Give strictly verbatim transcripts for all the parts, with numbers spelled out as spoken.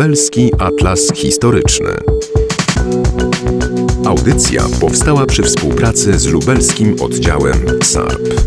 Lubelski Atlas Historyczny. Audycja powstała przy współpracy z lubelskim oddziałem S A R P.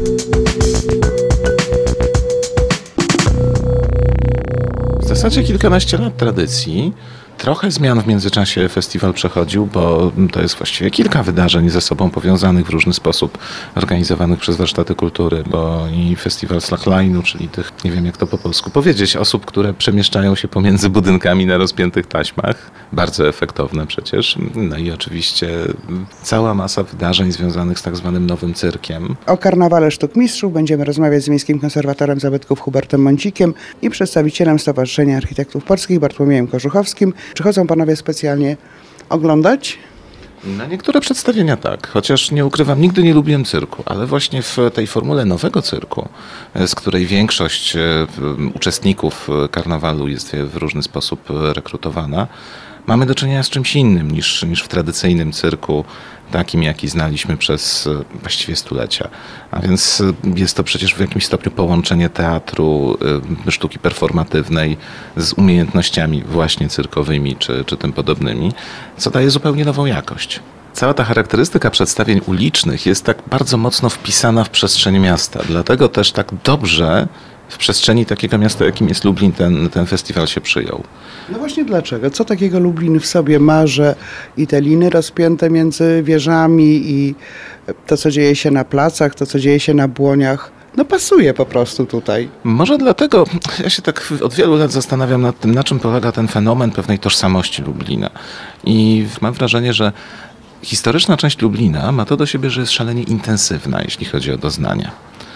W zasadzie kilkanaście lat tradycji. Trochę zmian w międzyczasie festiwal przechodził, bo to jest właściwie kilka wydarzeń ze sobą powiązanych w różny sposób, organizowanych przez warsztaty kultury, bo i festiwal slackline'u, czyli tych, nie wiem jak to po polsku powiedzieć, osób, które przemieszczają się pomiędzy budynkami na rozpiętych taśmach, bardzo efektowne przecież. No i oczywiście cała masa wydarzeń związanych z tak zwanym nowym cyrkiem. O karnawale sztuk mistrzów będziemy rozmawiać z miejskim konserwatorem zabytków Hubertem Mącikiem i przedstawicielem Stowarzyszenia Architektów Polskich Bartłomiejem Korzuchowskim. Przychodzą panowie specjalnie oglądać? Na niektóre przedstawienia tak, chociaż nie ukrywam, nigdy nie lubiłem cyrku, ale właśnie w tej formule nowego cyrku, z której większość uczestników karnawalu jest w różny sposób rekrutowana, mamy do czynienia z czymś innym niż, niż w tradycyjnym cyrku, takim jaki znaliśmy przez właściwie stulecia. A więc jest to przecież w jakimś stopniu połączenie teatru, sztuki performatywnej z umiejętnościami właśnie cyrkowymi czy, czy tym podobnymi, co daje zupełnie nową jakość. Cała ta charakterystyka przedstawień ulicznych jest tak bardzo mocno wpisana w przestrzeń miasta, dlatego też tak dobrze w przestrzeni takiego miasta, jakim jest Lublin, ten, ten festiwal się przyjął. No właśnie dlaczego? Co takiego Lublin w sobie ma, że i te liny rozpięte między wieżami i to, co dzieje się na placach, to, co dzieje się na błoniach, no pasuje po prostu tutaj. Może dlatego, ja się tak od wielu lat zastanawiam nad tym, na czym polega ten fenomen pewnej tożsamości Lublina. I mam wrażenie, że historyczna część Lublina ma to do siebie, że jest szalenie intensywna, jeśli chodzi o doznania.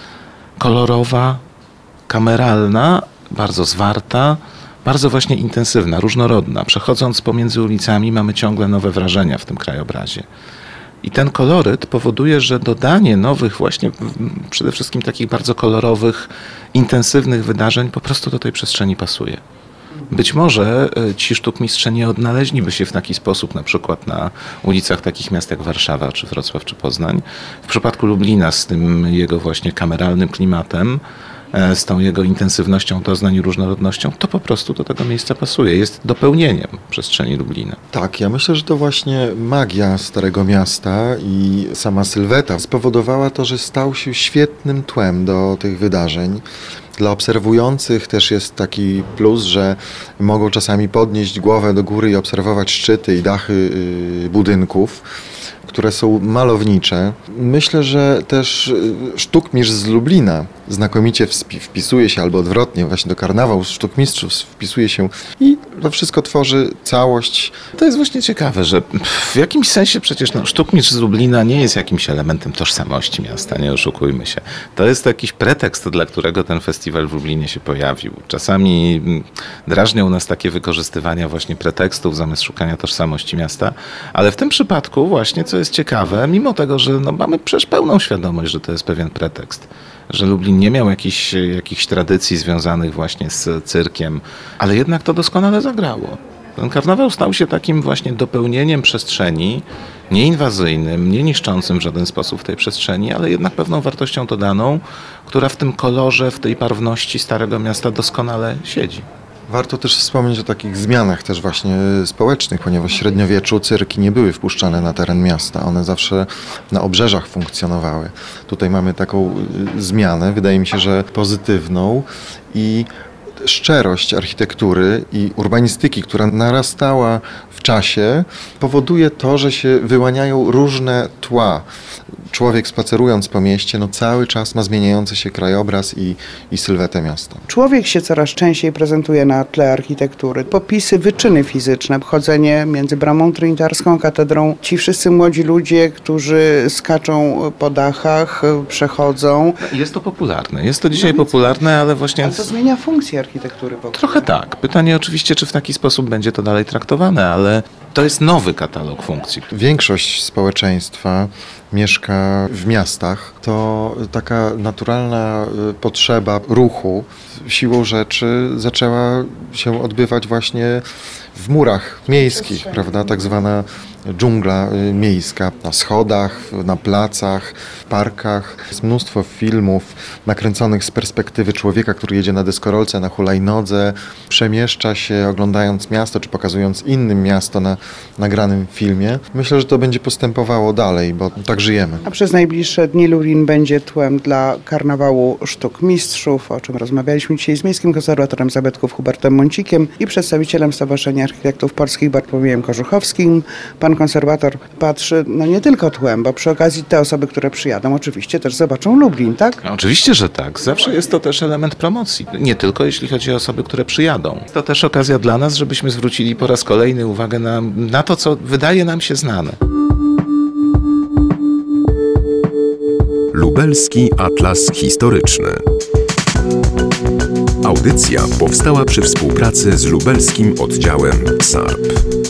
Kolorowa, kameralna, bardzo zwarta, bardzo właśnie intensywna, różnorodna. Przechodząc pomiędzy ulicami mamy ciągle nowe wrażenia w tym krajobrazie. I ten koloryt powoduje, że dodanie nowych właśnie przede wszystkim takich bardzo kolorowych, intensywnych wydarzeń po prostu do tej przestrzeni pasuje. Być może ci sztukmistrze nie odnaleźliby się w taki sposób na przykład na ulicach takich miast jak Warszawa, czy Wrocław, czy Poznań. W przypadku Lublina z tym jego właśnie kameralnym klimatem, z tą jego intensywnością doznań i różnorodnością, to po prostu do tego miejsca pasuje. Jest dopełnieniem przestrzeni Lublina. Tak, ja myślę, że to właśnie magia Starego Miasta i sama sylweta spowodowała to, że stał się świetnym tłem do tych wydarzeń. Dla obserwujących też jest taki plus, że mogą czasami podnieść głowę do góry i obserwować szczyty i dachy budynków, które są malownicze. Myślę, że też sztukmistrz z Lublina znakomicie wpisuje się, albo odwrotnie, właśnie do karnawału sztukmistrzów wpisuje się i to wszystko tworzy całość. To jest właśnie ciekawe, że w jakimś sensie przecież no, sztukmistrz z Lublina nie jest jakimś elementem tożsamości miasta, nie oszukujmy się. To jest jakiś pretekst, dla którego ten festiwal w Lublinie się pojawił. Czasami drażnią nas takie wykorzystywania właśnie pretekstów zamiast szukania tożsamości miasta, ale w tym przypadku właśnie, co jest ciekawe, mimo tego, że no, mamy przecież pełną świadomość, że to jest pewien pretekst, że Lublin nie miał jakichś, jakichś tradycji związanych właśnie z cyrkiem, ale jednak to doskonale zagrało. Ten karnawał stał się takim właśnie dopełnieniem przestrzeni, nieinwazyjnym, nie niszczącym w żaden sposób tej przestrzeni, ale jednak pewną wartością dodaną, która w tym kolorze, w tej barwności Starego Miasta doskonale siedzi. Warto też wspomnieć o takich zmianach też właśnie społecznych, ponieważ w średniowieczu cyrki nie były wpuszczane na teren miasta. One zawsze na obrzeżach funkcjonowały. Tutaj mamy taką zmianę, wydaje mi się, że pozytywną i szczerość architektury i urbanistyki, która narastała w czasie, powoduje to, że się wyłaniają różne tła. Człowiek spacerując po mieście, no cały czas ma zmieniający się krajobraz i, i sylwetę miasta. Człowiek się coraz częściej prezentuje na tle architektury. Popisy, wyczyny fizyczne, chodzenie między Bramą Trinitarską, katedrą. Ci wszyscy młodzi ludzie, którzy skaczą po dachach, przechodzą. Jest to popularne. Jest to dzisiaj no popularne, ale właśnie... Ale to zmienia funkcję architektury. Trochę tak. Pytanie oczywiście, czy w taki sposób będzie to dalej traktowane, ale to jest nowy katalog funkcji. Większość społeczeństwa mieszka w miastach. To taka naturalna potrzeba ruchu siłą rzeczy zaczęła się odbywać właśnie w murach miejskich, prawda? Tak zwana dżungla y, miejska na schodach, na placach, w parkach. Jest mnóstwo filmów nakręconych z perspektywy człowieka, który jedzie na deskorolce, na hulajnodze, przemieszcza się oglądając miasto, czy pokazując innym miasto na nagranym filmie. Myślę, że to będzie postępowało dalej, bo tak żyjemy. A przez najbliższe dni Lublin będzie tłem dla karnawału sztuk mistrzów, o czym rozmawialiśmy dzisiaj z Miejskim Konserwatorem Zabytków Hubertem Mącikiem i przedstawicielem Stowarzyszenia Architektów Polskich Bartłomiejem Korzuchowskim. Pan konserwator patrzy, no nie tylko tłem, bo przy okazji te osoby, które przyjadą, oczywiście też zobaczą Lublin, tak? No, oczywiście, że tak. Zawsze jest to też element promocji. Nie tylko jeśli chodzi o osoby, które przyjadą. To też okazja dla nas, żebyśmy zwrócili po raz kolejny uwagę na, na to, co wydaje nam się znane. Lubelski Atlas Historyczny. Audycja powstała przy współpracy z lubelskim oddziałem S A R P.